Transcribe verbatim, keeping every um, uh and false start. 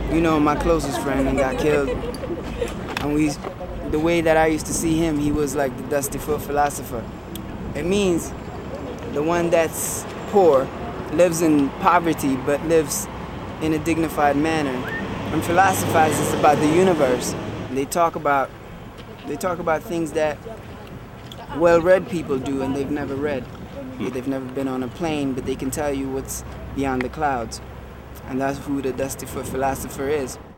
you know, my closest friend and got killed. And we, the way that I used to see him, he was like the dusty foot philosopher. It means the one that's poor, lives in poverty, but lives in a dignified manner, and philosophizes about the universe. They talk about, they talk about things that well-read people do and they've never read. They've never been on a plane, but they can tell you what's beyond the clouds. And that's who the dusty foot philosopher is.